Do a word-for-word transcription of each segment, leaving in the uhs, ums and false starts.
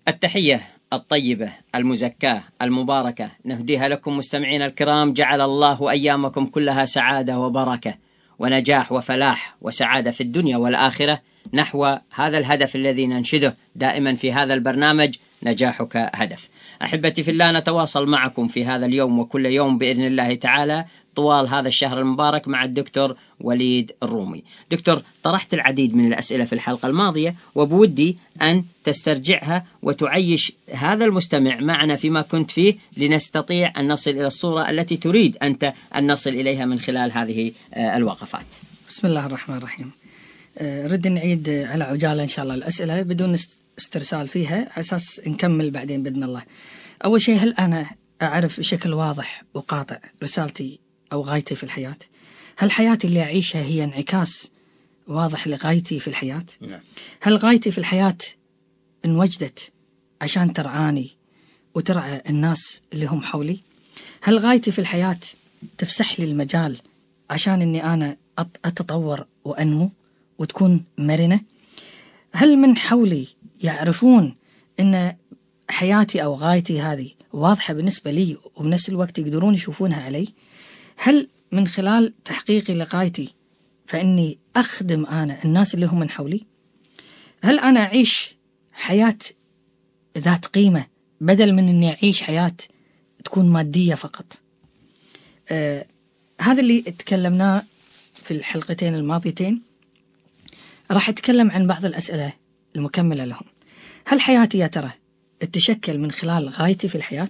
التحية الطيبة المزكاة المباركة نهديها لكم مستمعين الكرام. جعل الله أيامكم كلها سعادة وبركة ونجاح وفلاح وسعادة في الدنيا والآخرة نحو هذا الهدف الذي ننشده دائما في هذا البرنامج: نجاحك هدف. أحبتي في الله، نتواصل معكم في هذا اليوم وكل يوم بإذن الله تعالى طوال هذا الشهر المبارك مع الدكتور وليد الرومي. دكتور، طرحت العديد من الأسئلة في الحلقة الماضية وبودي أن تسترجعها وتعيش هذا المستمع معنا فيما كنت فيه لنستطيع أن نصل إلى الصورة التي تريد أنت أن نصل إليها من خلال هذه الوقفات. بسم الله الرحمن الرحيم. رد نعيد على عجالة إن شاء الله الأسئلة بدون استرسال فيها على أساس نكمل بعدين بإذن الله. أول شيء، هل أنا أعرف بشكل واضح وقاطع رسالتي أو غايتي في الحياة؟ هل حياتي اللي أعيشها هي انعكاس واضح لغايتي في الحياة؟ نعم. هل غايتي في الحياة انوجدت عشان ترعاني وترعى الناس اللي هم حولي؟ هل غايتي في الحياة تفسح لي المجال عشان أني أنا أتطور وأنمو وتكون مرنة؟ هل من حولي يعرفون أن حياتي أو غايتي هذه واضحة بالنسبة لي وبنفس الوقت يقدرون يشوفونها علي؟ هل من خلال تحقيقي لغايتي فإني أخدم أنا الناس اللي هم من حولي؟ هل أنا أعيش حياة ذات قيمة بدل من أني أعيش حياة تكون مادية فقط؟ آه هذا اللي تكلمناه في الحلقتين الماضيتين. راح أتكلم عن بعض الأسئلة المكملة لهم. هل حياتي يا ترى تتشكل من خلال غايتي في الحياة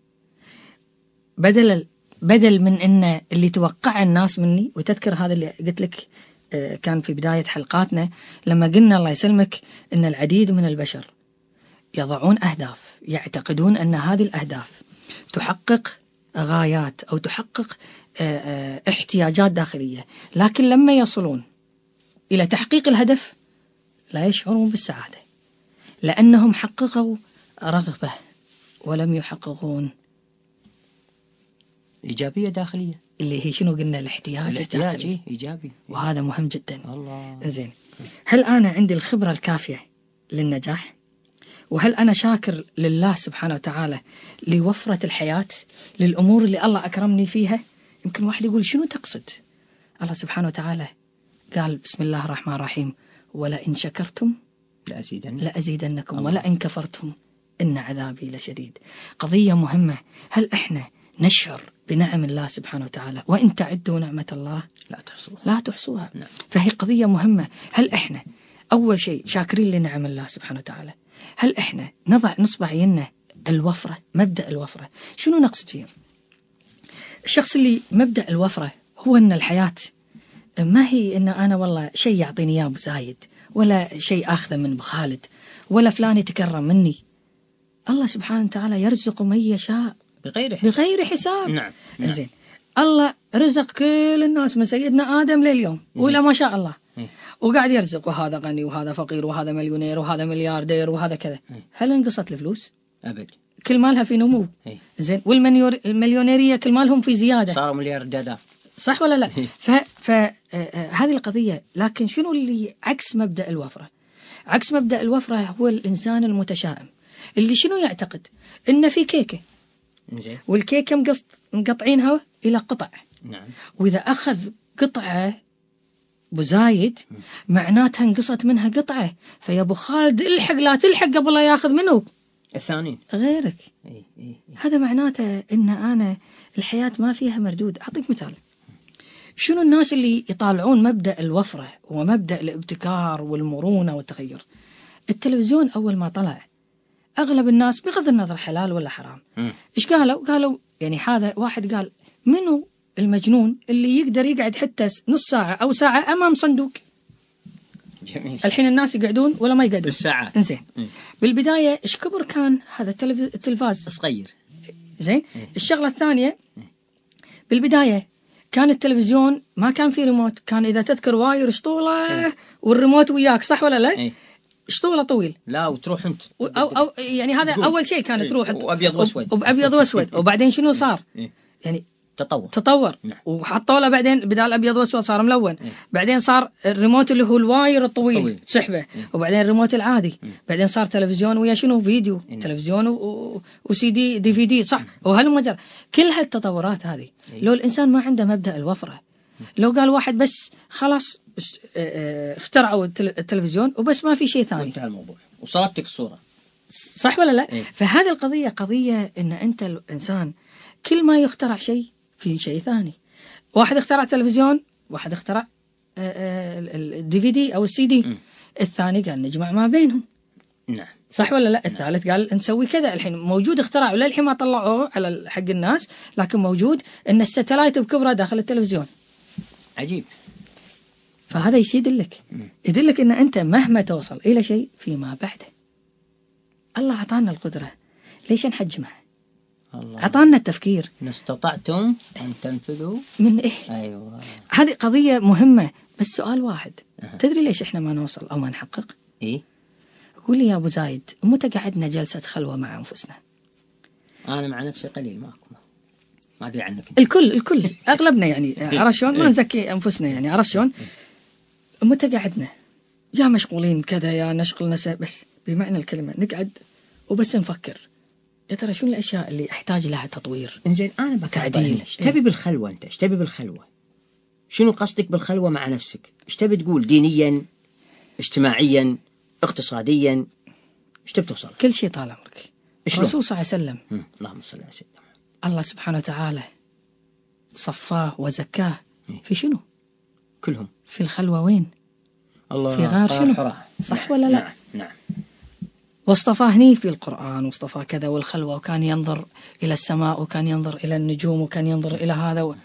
بدل بدل من أن اللي توقع الناس مني؟ وتذكر هذا اللي قلت لك كان في بداية حلقاتنا لما قلنا الله يسلمك أن العديد من البشر يضعون أهداف يعتقدون أن هذه الأهداف تحقق غايات أو تحقق احتياجات داخلية، لكن لما يصلون إلى تحقيق الهدف لا يشعرون بالسعادة لأنهم حققوا رغبة ولم يحققون إيجابية داخلية اللي هي شنو قلنا الاحتياج الاحتياج إيجابي، وهذا مهم جدا. الله. زين، هل أنا عندي الخبرة الكافية للنجاح؟ وهل أنا شاكر لله سبحانه وتعالى لوفرة الحياة للأمور اللي الله أكرمني فيها؟ يمكن واحد يقول شنو تقصد؟ الله سبحانه وتعالى قال بسم الله الرحمن الرحيم: ولئن شكرتم لأزيدن لأزيدنكم ولئن كفرتم إن عذابي لشديد. قضية مهمة. هل إحنا نشعر بنعم الله سبحانه وتعالى؟ وإن تعدوا نعمة الله لا تحصوها لا تحصوها. نعم. فهي قضية مهمة. هل إحنا أول شيء شاكرين لنعم الله سبحانه وتعالى؟ هل إحنا نضع نصب عيننا الوفرة، مبدأ الوفرة؟ شنو نقصد فيه؟ الشخص اللي مبدأ الوفرة هو أن الحياة ما هي أن أنا والله شيء يعطيني إياه بزايد ولا شيء أخذه من بخالد ولا فلان يتكرم مني. الله سبحانه وتعالى يرزق من يشاء بغير حساب, بغير حساب. نعم. نعم. زين، الله رزق كل الناس من سيدنا آدم لليوم ولا ما شاء الله، وقاعد يرزق، وهذا غني وهذا فقير وهذا مليونير وهذا ملياردير وهذا كذا. هل انقصت الفلوس؟ أبد، كل مالها في نمو. زين، والمليونيرية كل مالهم في زيادة، صاروا مليارديرات، صح ولا لا؟ فهذه القضية. لكن شنو اللي عكس مبدأ الوفرة؟ عكس مبدأ الوفرة هو الإنسان المتشائم اللي شنو يعتقد إن في كيكة، زين، والكيكة مقص مقطعينها إلى قطع. نعم. وإذا أخذ قطعة بزايد معناتها انقصت منها قطعة، فيا أبو خالد الحق لا تلحق قبل لا ياخذ منه الثاني غيرك. إيه إيه إيه. هذا معناته إن أنا الحياة ما فيها مردود. أعطيك مثال. شنو الناس اللي يطالعون مبدأ الوفرة ومبدأ الابتكار والمرونة والتغير؟ التلفزيون أول ما طلع أغلب الناس بغض النظر حلال ولا حرام إيش قالوا؟ قالوا يعني هذا واحد قال منو المجنون اللي يقدر يقعد حتى نص ساعة أو ساعة أمام صندوق؟ جميل. الحين الناس يقعدون ولا ما يقعدون؟ بالساعة. إنزين، بالبداية إيش كبر كان هذا التلفاز؟ صغير. زين. الشغلة الثانية، بالبداية كان التلفزيون ما كان فيه ريموت، كان إذا تذكر واير شطولة والريموت وياك، صح ولا لا؟ شطولة طويل. لا وتروح أنت. أو, أو يعني هذا أول شيء كانت تروح. وأبيض وأسود. وأبيض وأسود. وبعدين شنو صار؟ يعني تطور تطور نعم. وحطوا له بعدين بدال ابيض واسود صار ملون. إيه. بعدين صار الريموت اللي هو الواير الطويل طويل. تسحبه. إيه. وبعدين الريموت العادي. إيه. بعدين صار تلفزيون ويا شنو فيديو. إيه. تلفزيون و... و... وسي دي دي في دي صح. وهالمجرى كل هالتطورات هذه إيه. لو الانسان ما عنده مبدأ الوفره، لو قال واحد بس خلاص اخترعوا التلفزيون وبس ما في شيء ثاني وانتهى الموضوع وصلتك الصورة، صح ولا لا؟ إيه؟ فهذه القضية قضية ان انت الانسان كل ما يخترع شيء في شيء ثاني. واحد اخترع تلفزيون، واحد اخترع الدي في دي او السي دي، الثاني قال نجمع ما بينهم. نعم صح ولا لا؟ الثالث قال نسوي كذا. الحين موجود اختراع وللحين ما طلعوه على حق الناس، لكن موجود ان الستلايت بكبره داخل التلفزيون. عجيب. فهذا يدلك يدلك ان انت مهما توصل الى شيء فيما بعده الله اعطانا القدره، ليش نحجمها؟ اعطانا التفكير. ان استطعتم ان تنفذوا من ايه؟ ايوه هذه قضيه مهمه. بس سؤال واحد، أه. تدري ليش احنا ما نوصل او ما نحقق؟ ايه؟ قول لي يا ابو زايد، متى قعدنا جلسه خلوه مع انفسنا؟ انا مع نفسي قليل ماكو، ما ادري عنك. الكل الكل اغلبنا يعني عرفت شلون؟ ما نزكي انفسنا يعني عرفت شلون؟ متى قعدنا؟ يا مشغولين كذا يا نشغل نفسه، بس بمعنى الكلمه نقعد وبس نفكر يا ترى شنو الاشياء اللي احتاج لها تطوير. انزين انا بتعديل. ايش تبي إيه؟ بالخلوه انت؟ ايش تبي بالخلوه؟ شنو قصدك بالخلوه مع نفسك؟ ايش تبي تقول؟ دينيا، اجتماعيا، اقتصاديا، ايش تبي توصل؟ كل شيء طال عمرك. الرسول صلى الله عليه وسلم، اللهم صل على سيدنا محمد، الله سبحانه وتعالى صفاه وزكاه في شنو؟ كلهم في الخلوه. وين؟ الله في غار شنو؟ حرام. صح نعم. ولا لا؟ نعم. نعم. واصطفاه هني في القرآن، واصطفاه كذا والخلوة، وكان ينظر إلى السماء وكان ينظر إلى النجوم وكان ينظر إلى هذا و...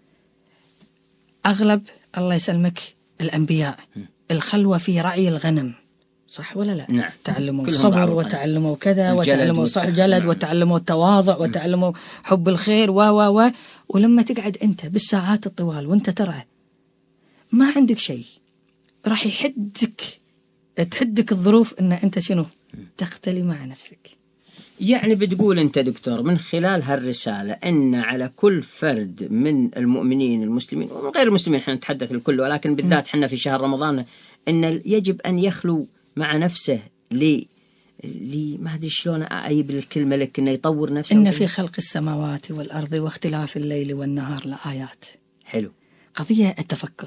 أغلب الله يسلمك الأنبياء الخلوة في رعي الغنم، صح ولا لا؟ نعم. تعلموا الصبر وتعلموا كذا وتعلموا صح الجلد وتعلموا التواضع وتعلموا حب الخير و و و ولما تقعد أنت بالساعات الطوال وأنت ترى ما عندك شيء، راح يحدك تحدك الظروف ان انت شنو؟ تختلي مع نفسك. يعني بتقول انت دكتور من خلال هالرسالة ان على كل فرد من المؤمنين المسلمين ومن غير المسلمين، احنا نتحدث الكل ولكن بالذات احنا في شهر رمضان، ان يجب ان يخلو مع نفسه لي لي ما ادري شلون اجيب الكلمة لك، انه يطور نفسه. ان في خلق السماوات والارض واختلاف الليل والنهار لآيات. حلو. قضية التفكر،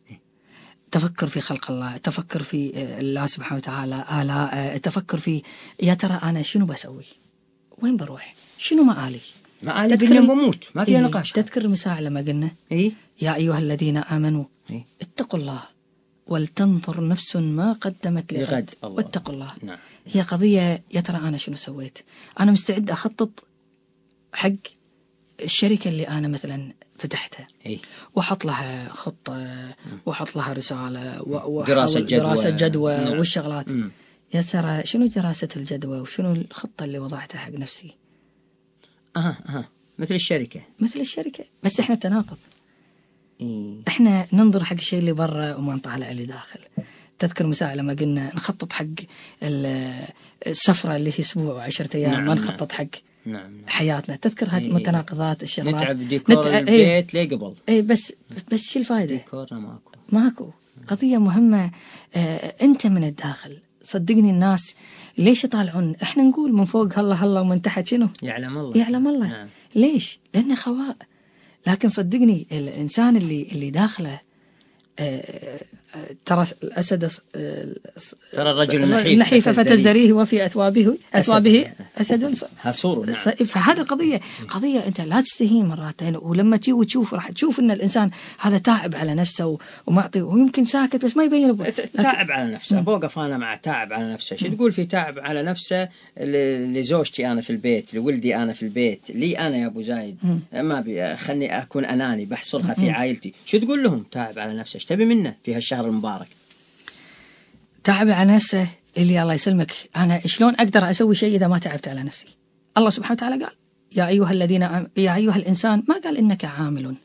تفكر في خلق الله، تفكر في الله سبحانه وتعالى آلاء، تفكر في يا ترى أنا شنو بسوي، وين بروح، شنو مآلي. مآلي بني بموت، ما فيها إيه؟ نقاش. تذكر المساء لما قلنا إيه؟ يا أيها الذين آمنوا إيه؟ اتقوا الله ولتنظر نفس ما قدمت لغد واتقوا الله. نعم. هي قضية يا ترى أنا شنو سويت، أنا مستعد أخطط حق الشركة اللي أنا مثلا فتحتها، إيه؟ وحط لها خطة وحط لها رسالة دراسة جدوى, دراسة جدوى نعم. والشغلات. مم. يا ترى شنو دراسة الجدوى وشنو الخطة اللي وضعتها حق نفسي. أها أها مثل الشركة مثل الشركة، بس إحنا تناقض. إيه؟ إحنا ننظر حق الشيء اللي برا وما نطالع اللي داخل. تذكر مساء لما قلنا نخطط حق السفرة اللي هي أسبوع وعشرة أيام، نعم. ما نخطط حق نعم. حياتنا. تذكر هذه المتناقضات الشغلات. نتعب ديكور نتع... البيت ليه قبل. اي بس بس شو الفائدة؟ ديكورنا ماكو. ماكو. قضية مهمة. آه انت من الداخل صدقني الناس ليش يطالعون؟ احنا نقول من فوق هلا هلا ومن تحت شنو؟ يعلم الله. يعلم الله. نعم. ليش؟ لأنه خواء. لكن صدقني الإنسان اللي اللي داخله آه ترى الأسد ترى الرجل النحيف فتزدريه وفي أثوابه أثوابه أسد حصور. نعم. فهذه قضية قضية أنت لا تستهين مرات، ولما تيجي وتشوف راح تشوف أن الإنسان هذا تعب على نفسه ومعطي ويمكن ساكت بس ما يبين أبوه. تعب على نفسه. بوقف أنا مع تعب على نفسه. شو تقول في تعب على نفسه لزوجتي أنا في البيت، لولدي أنا في البيت، لي أنا يا أبو زايد ما بي خلني أكون أناني بحصرها في عائلتي. شو تقول لهم؟ تعب على نفسه. ايش تبي منه في هالشهر المبارك؟ تعب على نفسه. اللي الله يسلمك أنا شلون أقدر أسوي شيء إذا ما تعبت على نفسي؟ الله سبحانه وتعالى قال يا أيها الذين أم... يا أيها الإنسان، ما قال إنك عامل،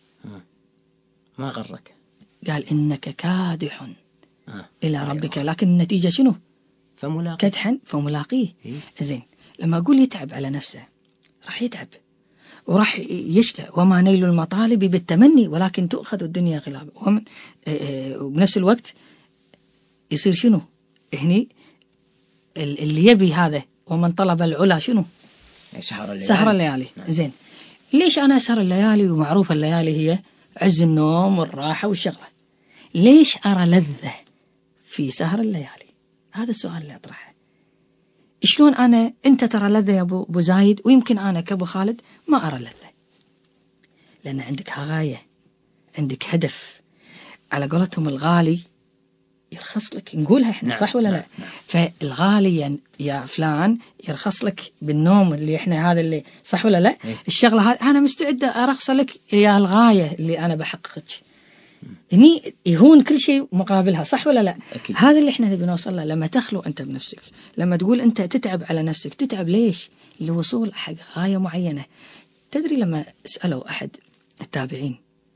ما غرك، قال إنك كادح آه. إلى ربك، لكن النتيجة شنو؟ فملاقيه. كدحا فملاقيه. إيه؟ زين لما أقول يتعب على نفسه راح يتعب، وراح يشكى وما نيل المطالب بالتمني ولكن تؤخذ الدنيا غلابة. ومن وبنفس الوقت يصير شنو هني اللي يبي هذا ومن طلب العلا شنو سهر الليالي, سهر الليالي. زين ليش أنا أسهر الليالي ومعروف الليالي هي عز النوم والراحة والشغلة، ليش أرى لذة في سهر الليالي؟ هذا السؤال اللي أطرحه. شلون أنا أنت ترى لذة يا أبو, أبو زايد ويمكن أنا كأبو خالد ما أرى لذة؟ لأن عندك غاية، عندك هدف. على قولتهم الغالي يرخص لك، نقولها احنا نعم صح ولا نعم لا نعم. فالغالي يا فلان يرخص لك بالنوم اللي احنا هذا اللي صح ولا لا إيه؟ الشغلة هذه أنا مستعدة أرخص لك يا الغاية اللي أنا بحققك. هني يهون كل شيء مقابلها صح ولا لا أكيد. هذا اللي احنا نبي نوصل له. لما تخلو أنت بنفسك، لما تقول أنت تتعب على نفسك، تتعب ليش؟ لوصول حق غاية معينة. تدري لما سألوا أحد التابعين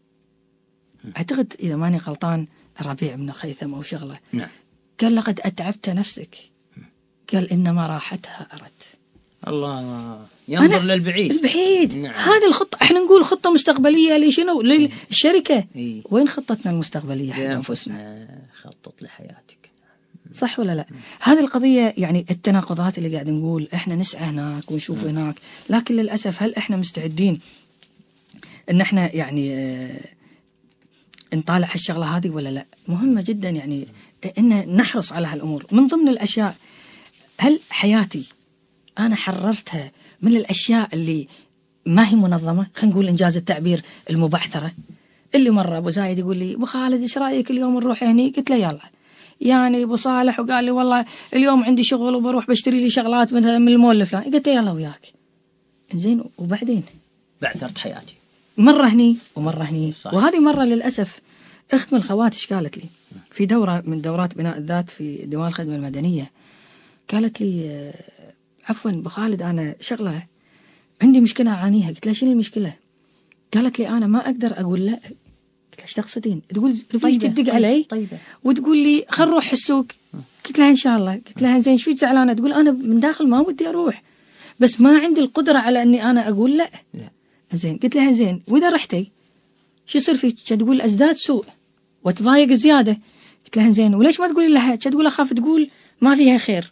أعتقد إذا ماني غلطان الربيع بن خيثم أو شغلة نعم. قال لقد أتعبت نفسك، قال إنما راحتها أردت. الله ينظر للبعيد البعيد نعم. هذه الخطة احنا نقول خطة مستقبلية لشنو للشركة إيه؟ وين خطتنا المستقبلية لأنفسنا؟ خطط لحياتك صح ولا لا؟ هذه القضية يعني التناقضات اللي قاعد نقول احنا نسعى هناك ونشوف نعم. هناك، لكن للأسف هل احنا مستعدين ان احنا يعني اه نطالع هالشغلة هذه ولا لا؟ مهمة جدا يعني ان نحرص على هالأمور. من ضمن الأشياء هل حياتي أنا حررتها من الأشياء اللي ما هي منظمة؟ خلينا نقول إنجاز التعبير المبعثرة. اللي مرة أبو زايد يقول لي أبو خالد إيش رأيك اليوم نروح هني؟ قلت له يلا. يعني أبو صالح وقال لي والله اليوم عندي شغل وبروح بشتري لي شغلات مثلا من المول الفلاني، قلت له يلا وياك. زين وبعدين بعثرت حياتي مرة هني ومرة هني صح. وهذه مرة للأسف أخت من الخوات إيش قالت لي في دورة من دورات بناء الذات في ديوان الخدمة المدنية، قالت لي عفوا بخالد أنا شغلة عندي مشكلة أعانيها. قلت لها شنو المشكلة؟ قالت لي أنا ما أقدر أقول لا. قلت لها ايش تقصدين؟ تقول رفيج تدق علي طيبة. وتقول لي خل نروح السوق. قلت لها إن شاء الله. قلت لها زين ايش فيك زعلانة؟ تقول أنا من داخل ما ودي أروح بس ما عندي القدرة على أني أنا أقول لا, لا. زين قلت لها زين وإذا رحتي شو يصير فيك؟ تقول أزداد سوء وتضايق زيادة. قلت لها زين وليش ما تقولي لها؟ تقول أخاف تقول ما فيها خير.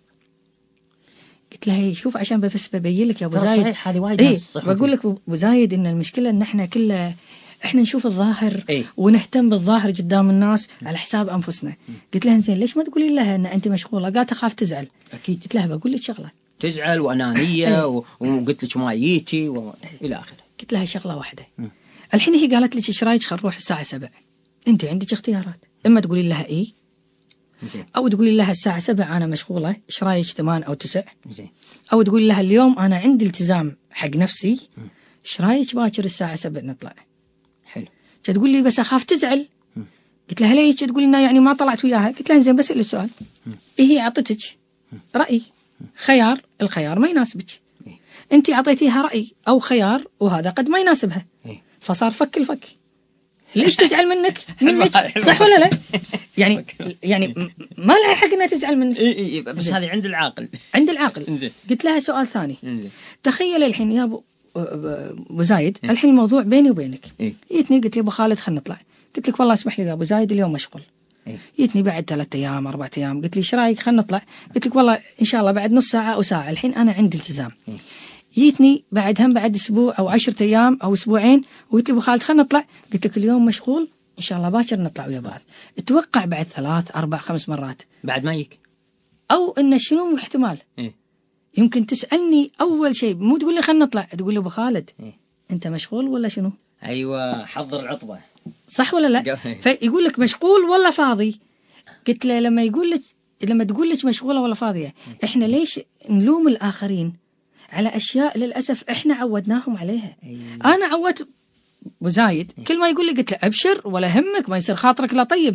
قلت لها شوف عشان بس ببين لك يا ابو زايد صحيح هذه وايد ايه بقول لك ابو زايد ان المشكله ان احنا كله احنا نشوف الظاهر إيه؟ ونهتم بالظاهر قدام الناس م. على حساب انفسنا. م. قلت لها زين ليش ما تقولي لها ان انت مشغوله؟ قالت اخاف تزعل. اكيد. قلت لها بقول لك شغله تزعل وانانيه و... وقلت لك ما جيتي و... الى اخره. قلت لها شغله واحده م. الحين هي قالت لك ايش رايك خل نروح الساعه سبعة؟ انت عندك اختيارات، اما تقولي لها ايه زين. أو تقولي لها الساعة سبعة أنا مشغولة إيش رايك ثمان أو تسع زين. أو تقولي لها اليوم أنا عندي التزام حق نفسي إيش رايك باكر الساعة سبعة نطلع. حلو. تقول لي بس أخاف تزعل. م. قلت لها ليش؟ تقول لنا يعني ما طلعت وياها. قلت لها زين بس السؤال م. إيه هي عطتك رأي خيار، الخيار ما يناسبك إيه؟ أنت عطيتيها رأي أو خيار وهذا قد ما يناسبها إيه؟ فصار فك الفك. ليش تزعل منك منك صح ولا لا؟ يعني يعني ما لها حق انها تزعل منك. اي بس هذه عند العاقل عند العاقل. قلت لها سؤال ثاني انزل. تخيل الحين يا ابو ابو زايد إيه؟ الحين الموضوع بيني وبينك إيه؟ جيتني قلت لي ابو خالد خلينا نطلع. قلت لك والله اسمح لي يا ابو زايد اليوم مشغول. إيه؟ جيتني بعد ثلاثة ايام أربعة ايام قلت لي ايش رايك خلينا نطلع؟ قلت لك والله ان شاء الله بعد نص ساعه او ساعه الحين انا عندي التزام. إيه؟ جيتني بعد هم بعد اسبوع او عشرة ايام او اسبوعين وقلت لي ابو خالد خلينا نطلع. قلت لك اليوم مشغول ان شاء الله باكر نطلع ويا بعض. اتوقع بعد ثلاث اربع خمس مرات بعد ما يجيك او ان شنو احتمال إيه؟ يمكن تسالني اول شيء مو تقول لي خلينا نطلع، تقول لي ابو خالد إيه؟ انت مشغول ولا شنو؟ ايوه حضر العطبه صح ولا لا؟ فيقول لك مشغول ولا فاضي. قلت له لما يقول لك لما تقول لك مشغوله ولا فاضيه احنا ليش نلوم الاخرين على أشياء للأسف إحنا عودناهم عليها. أيوة. أنا عودت أبو زايد كل ما يقول لي قلت له أبشر ولا همك ما يصير خاطرك لا طيب.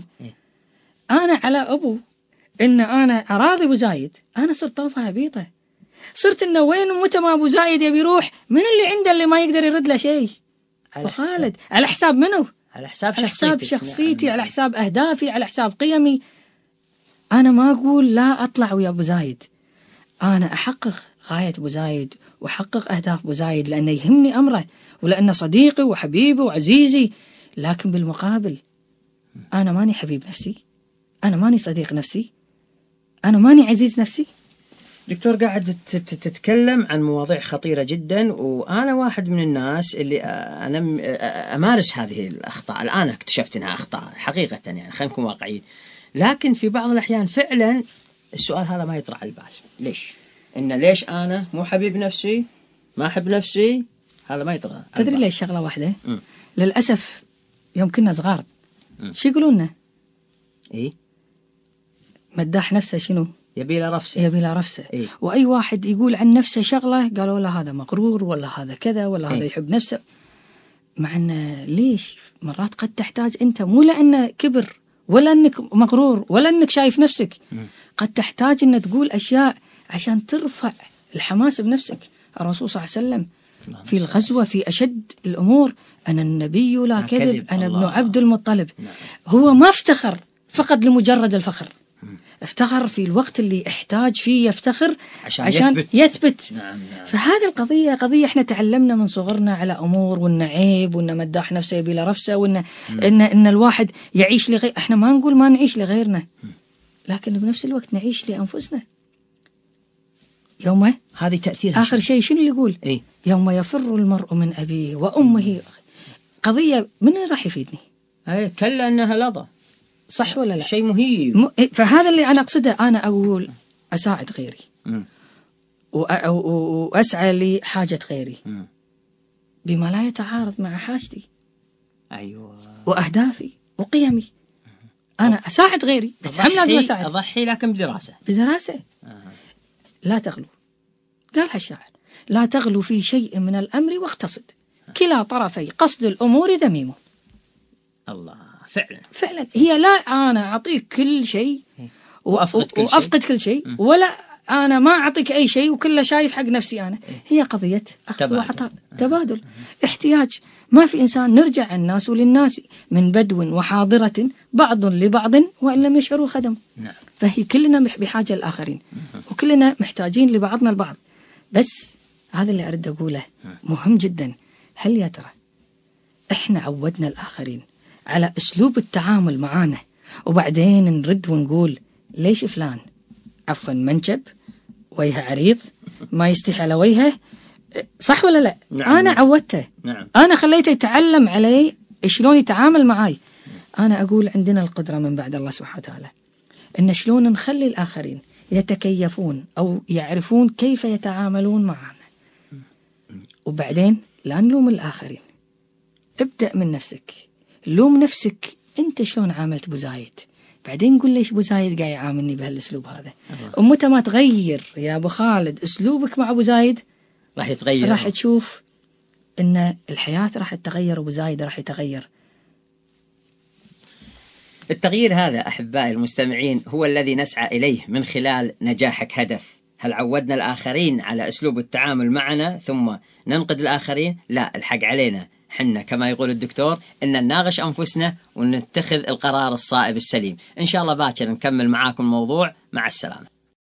أنا على أبو إن أنا أراضي أبو زايد أنا صرت طوفة هبيطة. صرت إنه وين ومتى ما أبو زايد يبي يروح من اللي عنده اللي ما يقدر يرد له شيء. أبو خالد على حساب منه؟ على حساب على حساب شخصيتي على حساب أهدافي على حساب قيمي. أنا ما أقول لا أطلع ويا أبو زايد، أنا أحقق غاية أبو زايد وأحقق أهداف أبو زايد لأنه يهمني أمره ولأنه صديقي وحبيبي وعزيزي. لكن بالمقابل أنا ماني حبيب نفسي، أنا ماني صديق نفسي، أنا ماني عزيز نفسي. دكتور قاعد تتكلم عن مواضيع خطيرة جدا، وأنا واحد من الناس اللي أنا أمارس هذه الأخطاء. الآن اكتشفت أنها أخطاء حقيقة، يعني خلينا نكون واقعيين. لكن في بعض الأحيان فعلا السؤال هذا ما يطرح على البال. ليش؟ إن ليش أنا مو حبيب نفسي، ما أحب نفسي؟ هذا ما يطرح. تدري ليش؟ شغلة واحدة م. للأسف يوم كنا صغار شو يقولون؟ إيه؟ مداح نفسه شنو؟ يبي له رفسه. يبي له رفسه. إيه؟ وأي واحد يقول عن نفسه شغلة قالوا له هذا مغرور، ولا هذا كذا، ولا إيه؟ هذا يحب نفسه. مع أنه ليش مرات قد تحتاج أنت، مو لأنه كبر ولا أنك مغرور ولا أنك شايف نفسك، م. قد تحتاج أن تقول أشياء عشان ترفع الحماس بنفسك. الرسول صلى الله عليه وسلم في الغزوة في أشد الأمور: أنا النبي لا كذب، أنا ابن عبد المطلب. نعم. هو ما افتخر فقط لمجرد الفخر، افتخر في الوقت اللي احتاج فيه يفتخر عشان, عشان يثبت, يثبت. نعم نعم. فهذه القضية قضية احنا تعلمنا من صغرنا على أمور، وإن عيب، وإن مداح نفسه يبي له رفسه، وإن إن, إن الواحد يعيش لغير. احنا ما نقول ما نعيش لغيرنا، لكن بنفس الوقت نعيش لأنفسنا. يوم هذه تأثير آخر شيء شنو اللي يقول؟ إيه؟ يوم يفر المرء من أبيه وأمه. قضية من راح يفيدني؟ أي كلا أنها لظى. صح ولا لا؟ شيء مهيب. م... فهذا اللي أنا أقصده. أنا أقول أساعد غيري وأ... وأسعى لحاجة غيري م. بما لا يتعارض مع حاجتي. أيوة. وأهدافي وقيمي. أنا أساعد غيري، بس هم لازم أساعد. أضحي لكن بدراسة. بدراسة. آه. لا تغلو، قالها الشاعر: لا تغلو في شيء من الأمر واقتصد، كلا طرفي قصد الأمور ذميمه. الله. فعلا فعلا هي لا أنا أعطيك كل شيء وأفقد كل شيء, وأفقد كل شيء، ولا أنا ما أعطيك أي شيء وكله شايف حق نفسي أنا. هي قضية أخذ وعطاء، تبادل، احتياج. ما في إنسان. نرجع الناس للناس من بدو وحاضرة بعض لبعض وإن لم يشعروا خدم. فهي كلنا بحاجة للآخرين، وكلنا محتاجين لبعضنا البعض. بس هذا اللي أريد أقوله مهم جدا. هل يا ترى إحنا عودنا الآخرين على أسلوب التعامل معانا، وبعدين نرد ونقول ليش فلان عفوا منجب، وجهه عريض، ما يستحي على وجهه؟ صح ولا لا؟ نعم. أنا عودته. نعم. أنا خليته يتعلم علي شلون يتعامل معاي. أنا أقول عندنا القدرة من بعد الله سبحانه وتعالى إن شلون نخلي الآخرين يتكيفون أو يعرفون كيف يتعاملون معنا، وبعدين لا نلوم الآخرين. ابدأ من نفسك، لوم نفسك أنت شلون عاملت أبو زايد، بعدين قل ليش أبو زايد قاعد يعاملني بهالأسلوب هذا. ومتى ما تغير يا أبو خالد أسلوبك مع أبو زايد راح يتغير، راح تشوف إن الحياة راح تتغير وأبو زايد راح يتغير. التغيير هذا أحبائي المستمعين هو الذي نسعى إليه من خلال نجاحك هدف. هل عودنا الآخرين على أسلوب التعامل معنا ثم ننقد الآخرين؟ لا، الحق علينا حنا كما يقول الدكتور إن نناقش أنفسنا ونتخذ القرار الصائب السليم. إن شاء الله باكر نكمل معاكم الموضوع. مع السلامة.